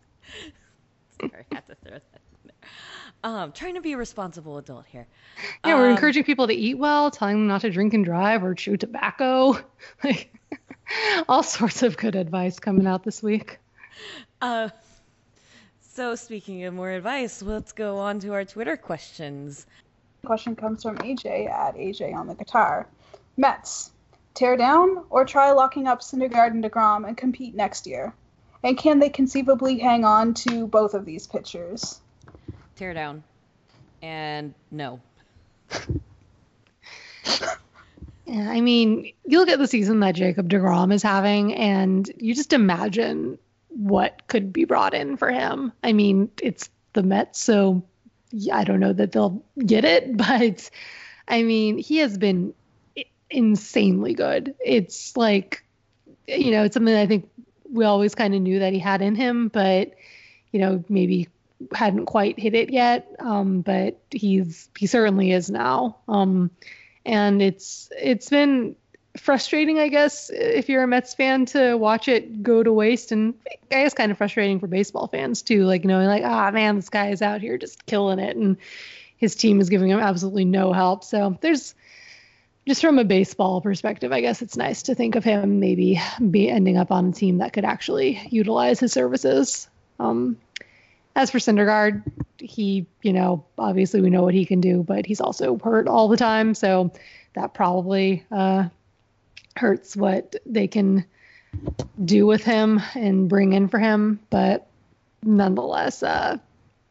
[SPEAKER 1] Sorry, I had to throw that in there. Um, trying to be a responsible adult here.
[SPEAKER 3] Yeah, we're
[SPEAKER 1] Um,
[SPEAKER 3] encouraging people to eat well, telling them not to drink and drive or chew tobacco. Like all sorts of good advice coming out this week.
[SPEAKER 1] Uh, so speaking of more advice, let's go on to our Twitter questions.
[SPEAKER 2] The question comes from A J at A J on the guitar. Mets, tear down or try locking up Syndergaard and DeGrom and compete next year? And can they conceivably hang on to both of these pitchers?
[SPEAKER 1] Tear down. And no.
[SPEAKER 3] Yeah, I mean, you look at the season that Jacob deGrom is having, and you just imagine what could be brought in for him. I mean, it's the Mets, so yeah, I don't know that they'll get it, but I mean, he has been insanely good. It's like, you know, it's something I think we always kind of knew that he had in him, but, you know, maybe hadn't quite hit it yet. Um, but he's, he certainly is now. Um, and it's, it's been frustrating, I guess, if you're a Mets fan to watch it go to waste, and I guess kind of frustrating for baseball fans too, like knowing like, ah, man, this guy is out here just killing it and his team is giving him absolutely no help. So there's just from a baseball perspective, I guess it's nice to think of him maybe be ending up on a team that could actually utilize his services. Um, as for Syndergaard, he, you know, obviously we know what he can do, but he's also hurt all the time. So that probably, uh, hurts what they can do with him and bring in for him. But nonetheless, uh,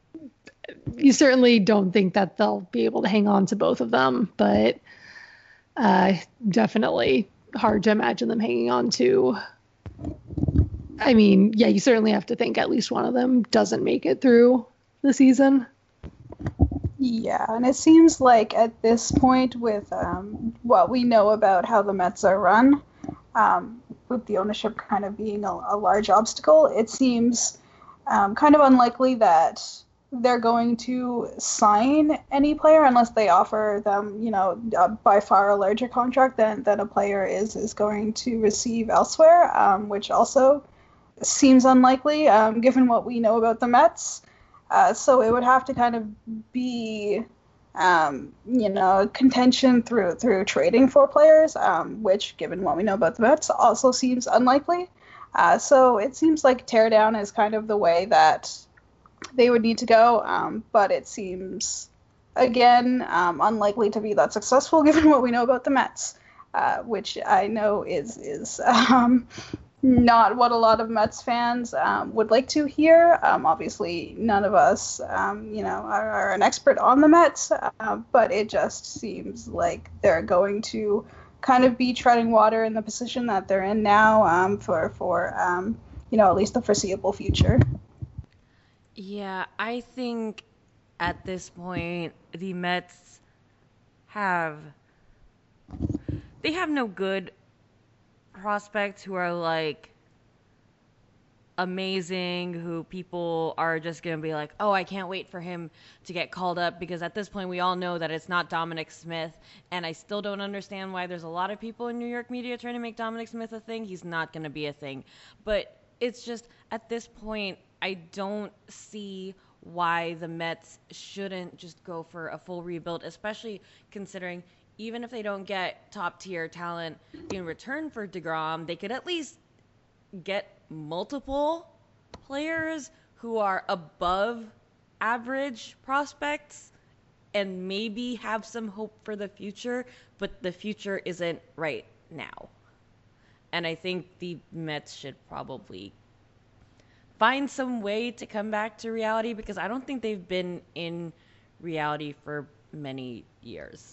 [SPEAKER 3] you certainly don't think that they'll be able to hang on to both of them. But uh, definitely hard to imagine them hanging on to. I mean, yeah, you certainly have to think at least one of them doesn't make it through the season.
[SPEAKER 2] Yeah, and it seems like at this point, with um, what we know about how the Mets are run, um, with the ownership kind of being a, a large obstacle, it seems um, kind of unlikely that they're going to sign any player unless they offer them, you know, uh, by far a larger contract than, than a player is, is going to receive elsewhere, um, which also seems unlikely um, given what we know about the Mets. Uh, so it would have to kind of be, um, you know, contention through through trading for players, um, which, given what we know about the Mets, also seems unlikely. Uh, so it seems like teardown is kind of the way that they would need to go, um, but it seems, again, um, unlikely to be that successful given what we know about the Mets, uh, which I know is is. Um, Not what a lot of Mets fans um, would like to hear. Um, obviously, none of us, um, you know, are, are an expert on the Mets, uh, but it just seems like they're going to kind of be treading water in the position that they're in now um, for, for um, you know, at least the foreseeable future.
[SPEAKER 1] Yeah, I think at this point the Mets have they have no good prospects who are like amazing, who people are just going to be like, oh, I can't wait for him to get called up, because at this point we all know that it's not Dominic Smith, and I still don't understand why there's a lot of people in New York media trying to make Dominic Smith a thing. He's not going to be a thing. But it's just, at this point, I don't see why the Mets shouldn't just go for a full rebuild, especially considering even if they don't get top-tier talent in return for DeGrom, they could at least get multiple players who are above average prospects and maybe have some hope for the future, but the future isn't right now. And I think the Mets should probably find some way to come back to reality, because I don't think they've been in reality for many years.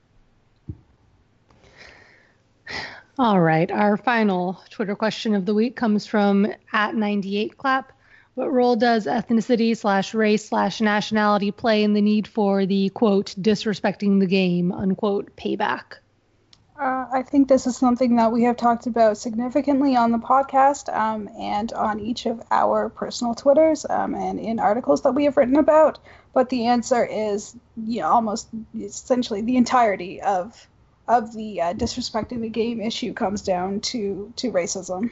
[SPEAKER 3] All right. Our final Twitter question of the week comes from at ninety-eight clap. What role does ethnicity slash race slash nationality play in the need for the, quote, disrespecting the game, unquote, payback?
[SPEAKER 2] Uh, I think this is something that we have talked about significantly on the podcast um, and on each of our personal Twitters um, and in articles that we have written about. But the answer is, you know, almost essentially the entirety of of the uh, disrespecting the game issue comes down to, to racism.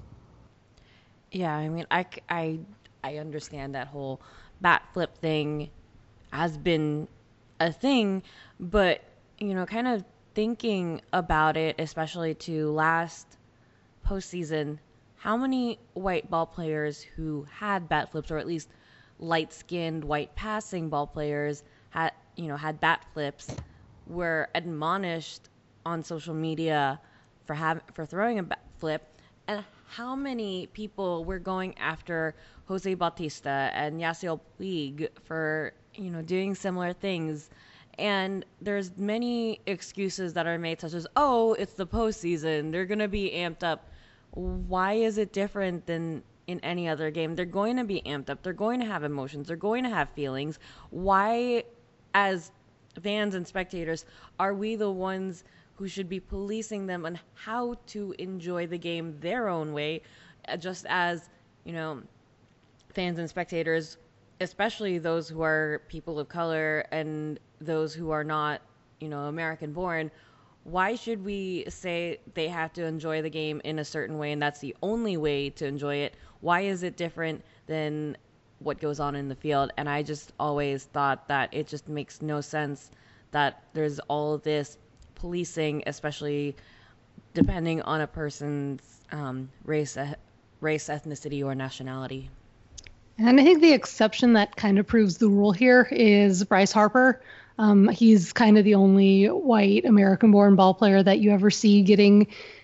[SPEAKER 1] Yeah, I mean, I, I, I understand that whole bat flip thing has been a thing, but, you know, kind of thinking about it, especially to last postseason, how many white ball players who had bat flips, or at least light-skinned white passing ball players had, you know, had bat flips, were admonished on social media for have, for throwing a bat flip, and how many people were going after Jose Bautista and Yasiel Puig for, you know, doing similar things. And there's many excuses that are made, such as, oh, it's the postseason, they're going to be amped up. Why is it different than in any other game? They're going to be amped up. They're going to have emotions. They're going to have feelings. Why, as fans and spectators, are we the ones who should be policing them on how to enjoy the game their own way, just as, you know, fans and spectators, especially those who are people of color and those who are not, you know, American born, why should we say they have to enjoy the game in a certain way and that's the only way to enjoy it? Why is it different than what goes on in the field? And I just always thought that it just makes no sense that there's all this policing, especially depending on a person's um, race, race, ethnicity, or nationality.
[SPEAKER 3] And I think the exception that kind of proves the rule here is Bryce Harper. Um, he's kind of the only white American-born ball player that you ever see getting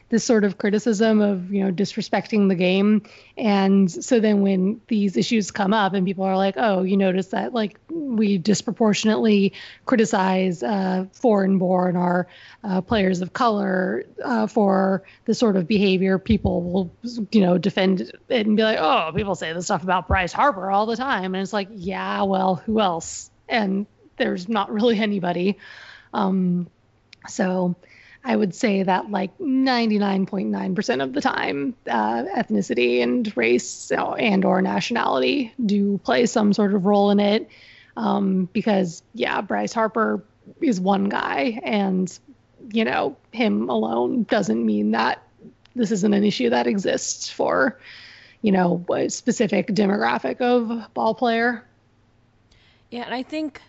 [SPEAKER 3] this sort of criticism of, you know, disrespecting the game. And so then when these issues come up and people are like, oh, you notice that like we disproportionately criticize uh, foreign-born or uh, players of color uh, for the sort of behavior, people will, you know, defend it and be like, oh, people say this stuff about Bryce Harper all the time. And it's like, yeah, well, who else? And there's not really anybody. Um, so I would say that like ninety-nine point nine percent of the time, uh, ethnicity and race and or nationality do play some sort of role in it. Um, because, yeah, Bryce Harper is one guy, and, you know, him alone doesn't mean that this isn't an issue that exists for, you know, a specific demographic of ball player.
[SPEAKER 1] Yeah, and I think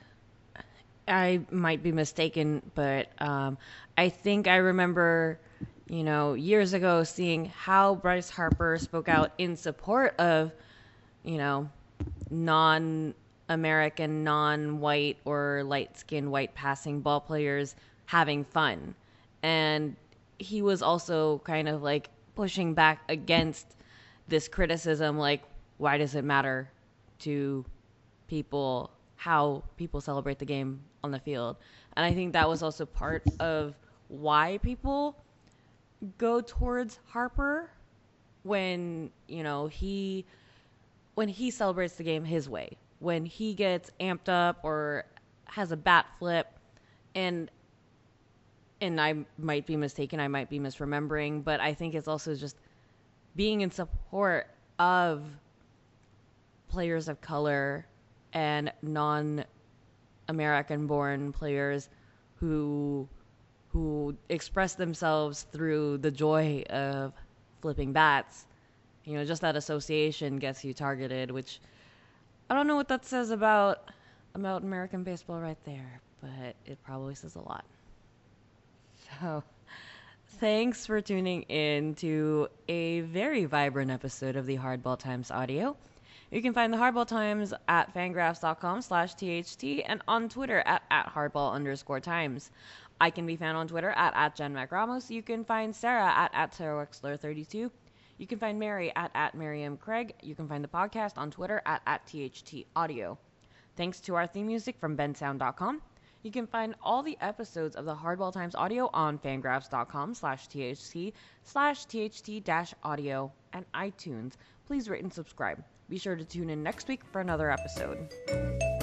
[SPEAKER 1] I might be mistaken, but um, I think I remember, you know, years ago seeing how Bryce Harper spoke out in support of, you know, non-American, non-white or light-skinned white passing ball players having fun. And he was also kind of like pushing back against this criticism, like, why does it matter to people how people celebrate the game on the field? And I think that was also part of why people go towards Harper when, you know, he when he celebrates the game his way, when he gets amped up or has a bat flip. And and I might be mistaken, I might be misremembering, but I think it's also just being in support of players of color and non-American born players who who express themselves through the joy of flipping bats. You know, just that association gets you targeted, which I don't know what that says about about American baseball right there, but it probably says a lot. So, thanks for tuning in to a very vibrant episode of the Hardball Times audio. You can find the Hardball Times at fangraphs.com slash THT and on Twitter at, at hardball underscore times. I can be found on Twitter at, at Jen MacRamos. You can find Sarah at, at Sarah Wexler thirty-two. You can find Mary at, at Miriam Craig. You can find the podcast on Twitter at, at T H T Audio. Thanks to our theme music from bensound dot com. You can find all the episodes of the Hardball Times audio on fangraphs.com slash THT slash THT dash audio and iTunes. Please rate and subscribe. Be sure to tune in next week for another episode.